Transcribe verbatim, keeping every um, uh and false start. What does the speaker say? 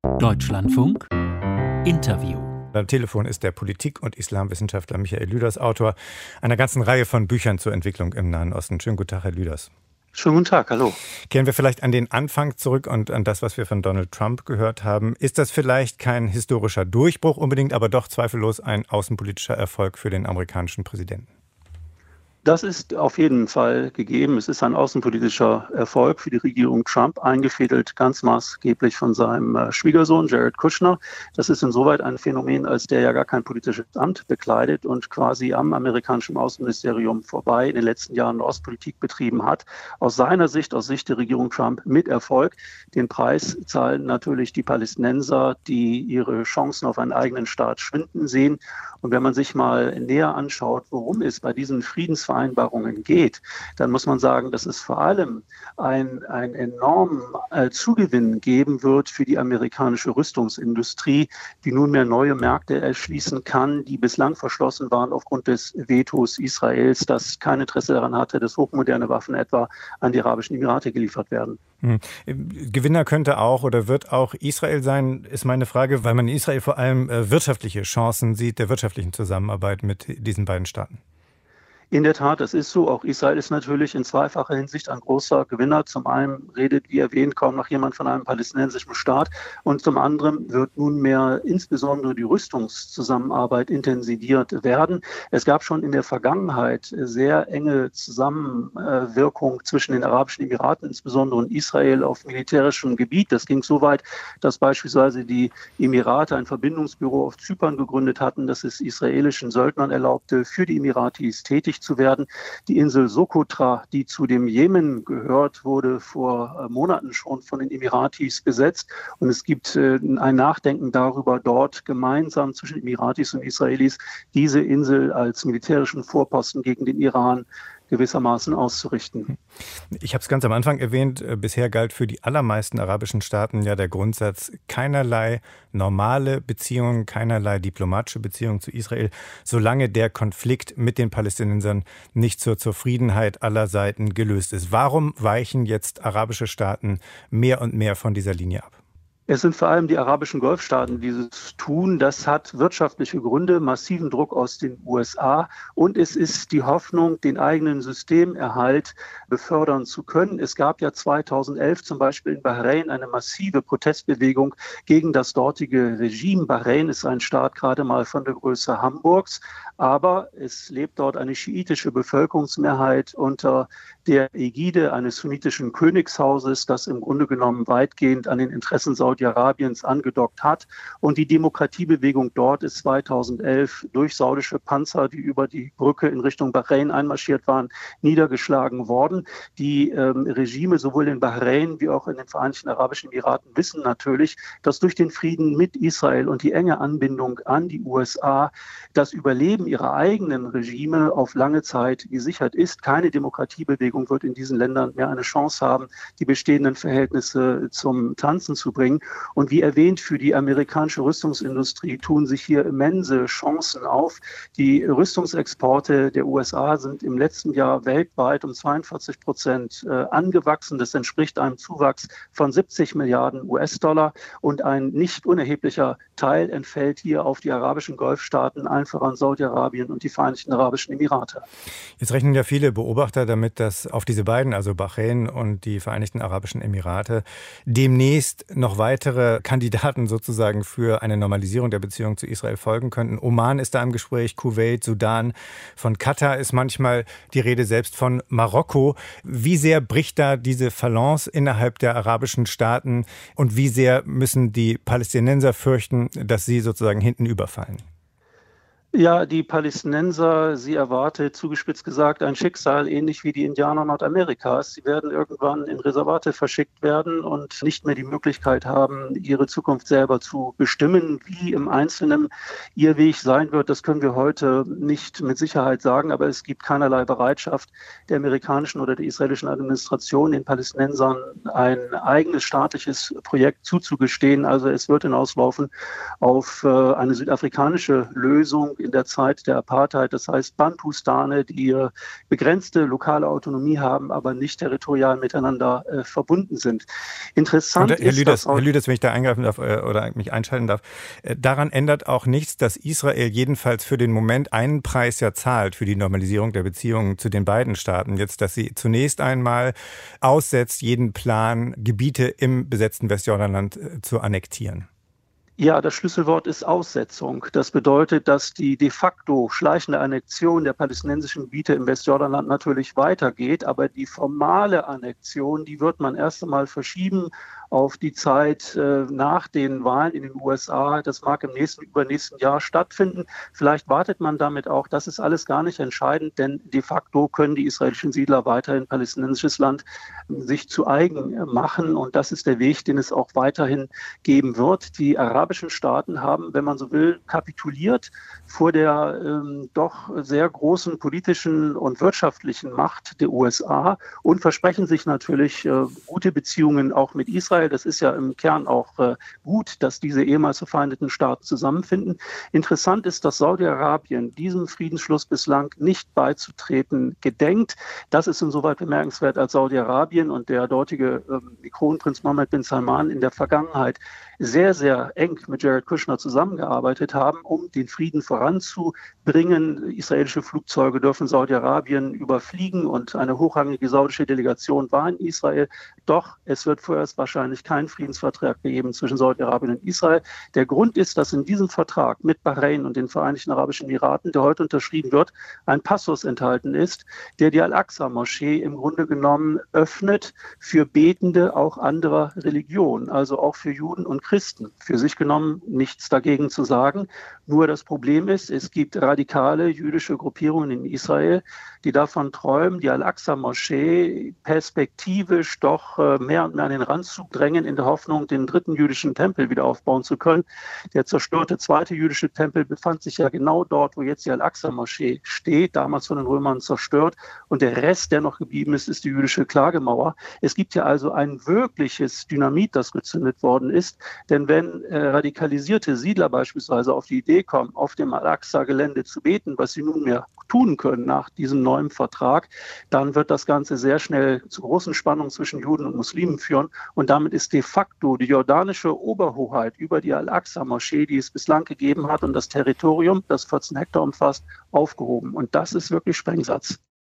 Deutschlandfunk Interview. Am Telefon ist der Politik- und Islamwissenschaftler Michael Lüders, Autor einer ganzen Reihe von Büchern zur Entwicklung im Nahen Osten. Schönen guten Tag, Herr Lüders. Schönen guten Tag, hallo. Kehren wir vielleicht an den Anfang zurück und an das, was wir von Donald Trump gehört haben. Ist das vielleicht kein historischer Durchbruch unbedingt, aber doch zweifellos ein außenpolitischer Erfolg für den amerikanischen Präsidenten? Das ist auf jeden Fall gegeben. Es ist ein außenpolitischer Erfolg für die Regierung Trump, eingefädelt ganz maßgeblich von seinem Schwiegersohn Jared Kushner. Das ist insoweit ein Phänomen, als der ja gar kein politisches Amt bekleidet und quasi am amerikanischen Außenministerium vorbei in den letzten Jahren Ostpolitik betrieben hat. Aus seiner Sicht, aus Sicht der Regierung Trump mit Erfolg. Den Preis zahlen natürlich die Palästinenser, die ihre Chancen auf einen eigenen Staat schwinden sehen. Und wenn man sich mal näher anschaut, worum es bei diesen Friedensvereinbarungen geht, dann muss man sagen, dass es vor allem ein, ein enormen äh, Zugewinn geben wird für die amerikanische Rüstungsindustrie, die nunmehr neue Märkte erschließen kann, die bislang verschlossen waren aufgrund des Vetos Israels, das kein Interesse daran hatte, dass hochmoderne Waffen etwa an die Arabischen Emirate geliefert werden. Hm. Gewinner könnte auch oder wird auch Israel sein, ist meine Frage, weil man in Israel vor allem äh, wirtschaftliche Chancen sieht, der wirtschaftlichen Zusammenarbeit mit diesen beiden Staaten. In der Tat, das ist so. Auch Israel ist natürlich in zweifacher Hinsicht ein großer Gewinner. Zum einen redet, wie erwähnt, kaum noch jemand von einem palästinensischen Staat. Und zum anderen wird nunmehr insbesondere die Rüstungszusammenarbeit intensiviert werden. Es gab schon in der Vergangenheit sehr enge Zusammenwirkung zwischen den Arabischen Emiraten, insbesondere und Israel auf militärischem Gebiet. Das ging so weit, dass beispielsweise die Emirate ein Verbindungsbüro auf Zypern gegründet hatten, das es israelischen Söldnern erlaubte, für die Emiratis tätig zu werden. Die Insel Sokotra, die zu dem Jemen gehört, wurde vor Monaten schon von den Emiratis besetzt. Und es gibt äh, ein Nachdenken darüber, dort gemeinsam zwischen Emiratis und Israelis diese Insel als militärischen Vorposten gegen den Iran gewissermaßen auszurichten. Ich habe es ganz am Anfang erwähnt, bisher galt für die allermeisten arabischen Staaten ja der Grundsatz, keinerlei normale Beziehungen, keinerlei diplomatische Beziehungen zu Israel, solange der Konflikt mit den Palästinensern nicht zur Zufriedenheit aller Seiten gelöst ist. Warum weichen jetzt arabische Staaten mehr und mehr von dieser Linie ab? Es sind vor allem die arabischen Golfstaaten, die das tun. Das hat wirtschaftliche Gründe, massiven Druck aus den U S A. Und es ist die Hoffnung, den eigenen Systemerhalt befördern zu können. Es gab ja zweitausendelf zum Beispiel in Bahrain eine massive Protestbewegung gegen das dortige Regime. Bahrain ist ein Staat gerade mal von der Größe Hamburgs. Aber es lebt dort eine schiitische Bevölkerungsmehrheit unter der Ägide eines sunnitischen Königshauses, das im Grunde genommen weitgehend an den Interessen Saudi-Arabiens angedockt hat. Und die Demokratiebewegung dort ist zweitausendelf durch saudische Panzer, die über die Brücke in Richtung Bahrain einmarschiert waren, niedergeschlagen worden. Die ähm, Regime sowohl in Bahrain wie auch in den Vereinigten Arabischen Emiraten wissen natürlich, dass durch den Frieden mit Israel und die enge Anbindung an die U S A das Überleben ihrer eigenen Regime auf lange Zeit gesichert ist. Keine Demokratiebewegung wird in diesen Ländern mehr eine Chance haben, die bestehenden Verhältnisse zum Tanzen zu bringen. Und wie erwähnt, für die amerikanische Rüstungsindustrie tun sich hier immense Chancen auf. Die Rüstungsexporte der U S A sind im letzten Jahr weltweit um zweiundvierzig Prozent angewachsen. Das entspricht einem Zuwachs von siebzig Milliarden U S-Dollar. Und ein nicht unerheblicher Teil entfällt hier auf die arabischen Golfstaaten, allen voran Saudi-Arabien und die Vereinigten Arabischen Emirate. Jetzt rechnen ja viele Beobachter damit, dass auf diese beiden, also Bahrain und die Vereinigten Arabischen Emirate, demnächst noch weitere Kandidaten sozusagen für eine Normalisierung der Beziehung zu Israel folgen könnten. Oman ist da im Gespräch, Kuwait, Sudan. Von Katar ist manchmal die Rede, selbst von Marokko. Wie sehr bricht da diese Balance innerhalb der arabischen Staaten und wie sehr müssen die Palästinenser fürchten, dass sie sozusagen hinten überfallen? Ja, die Palästinenser, sie erwartet, zugespitzt gesagt, ein Schicksal ähnlich wie die Indianer Nordamerikas. Sie werden irgendwann in Reservate verschickt werden und nicht mehr die Möglichkeit haben, ihre Zukunft selber zu bestimmen. Wie im Einzelnen ihr Weg sein wird, das können wir heute nicht mit Sicherheit sagen, aber es gibt keinerlei Bereitschaft der amerikanischen oder der israelischen Administration, den Palästinensern ein eigenes staatliches Projekt zuzugestehen. Also es wird hinauslaufen auf eine südafrikanische Lösung in der Zeit der Apartheid. Das heißt Bantustane, die äh, begrenzte lokale Autonomie haben, aber nicht territorial miteinander äh, verbunden sind. Interessant und, Herr ist, Lüders, dass Herr Lüders, wenn ich da eingreifen darf äh, oder mich einschalten darf, äh, daran ändert auch nichts, dass Israel jedenfalls für den Moment einen Preis ja zahlt für die Normalisierung der Beziehungen zu den beiden Staaten. Jetzt, dass sie zunächst einmal aussetzt, jeden Plan, Gebiete im besetzten Westjordanland äh, zu annektieren. Ja, das Schlüsselwort ist Aussetzung. Das bedeutet, dass die de facto schleichende Annexion der palästinensischen Gebiete im Westjordanland natürlich weitergeht, aber die formale Annexion, die wird man erst einmal verschieben auf die Zeit äh, nach den Wahlen in den U S A. Das mag im nächsten, übernächsten Jahr stattfinden. Vielleicht wartet man damit auch. Das ist alles gar nicht entscheidend, denn de facto können die israelischen Siedler weiterhin palästinensisches Land sich zu eigen machen. Und das ist der Weg, den es auch weiterhin geben wird. Die arabischen Staaten haben, wenn man so will, kapituliert vor der ähm, doch sehr großen politischen und wirtschaftlichen Macht der U S A und versprechen sich natürlich äh, gute Beziehungen auch mit Israel. Das ist ja im Kern auch äh, gut, dass diese ehemals verfeindeten Staaten zusammenfinden. Interessant ist, dass Saudi-Arabien diesem Friedensschluss bislang nicht beizutreten gedenkt. Das ist insoweit bemerkenswert, als Saudi-Arabien und der dortige äh, Kronprinz Mohammed bin Salman in der Vergangenheit sehr, sehr eng mit Jared Kushner zusammengearbeitet haben, um den Frieden voranzubringen. Israelische Flugzeuge dürfen Saudi-Arabien überfliegen und eine hochrangige saudische Delegation war in Israel. Doch es wird vorerst wahrscheinlich keinen Friedensvertrag geben zwischen Saudi-Arabien und Israel. Der Grund ist, dass in diesem Vertrag mit Bahrain und den Vereinigten Arabischen Emiraten, der heute unterschrieben wird, ein Passus enthalten ist, der die Al-Aqsa-Moschee im Grunde genommen öffnet für Betende auch anderer Religionen, also auch für Juden und Christen. Für sich genommen nichts dagegen zu sagen. Nur das Problem ist, es gibt radikale jüdische Gruppierungen in Israel, die davon träumen, die Al-Aqsa-Moschee perspektivisch doch mehr und mehr an den Rand zu drängen, in der Hoffnung, den dritten jüdischen Tempel wieder aufbauen zu können. Der zerstörte zweite jüdische Tempel befand sich ja genau dort, wo jetzt die Al-Aqsa-Moschee steht, damals von den Römern zerstört. Und der Rest, der noch geblieben ist, ist die jüdische Klagemauer. Es gibt ja also ein wirkliches Dynamit, das gezündet worden ist. Denn wenn äh, radikalisierte Siedler beispielsweise auf die Idee kommen, auf dem Al-Aqsa-Gelände zu beten, was sie nunmehr tun können nach diesem neuen Vertrag, dann wird das Ganze sehr schnell zu großen Spannungen zwischen Juden und Muslimen führen. Und damit ist de facto die jordanische Oberhoheit über die Al-Aqsa-Moschee, die es bislang gegeben hat, und das Territorium, das vierzehn Hektar umfasst, aufgehoben. Und das ist wirklich Sprengsatz.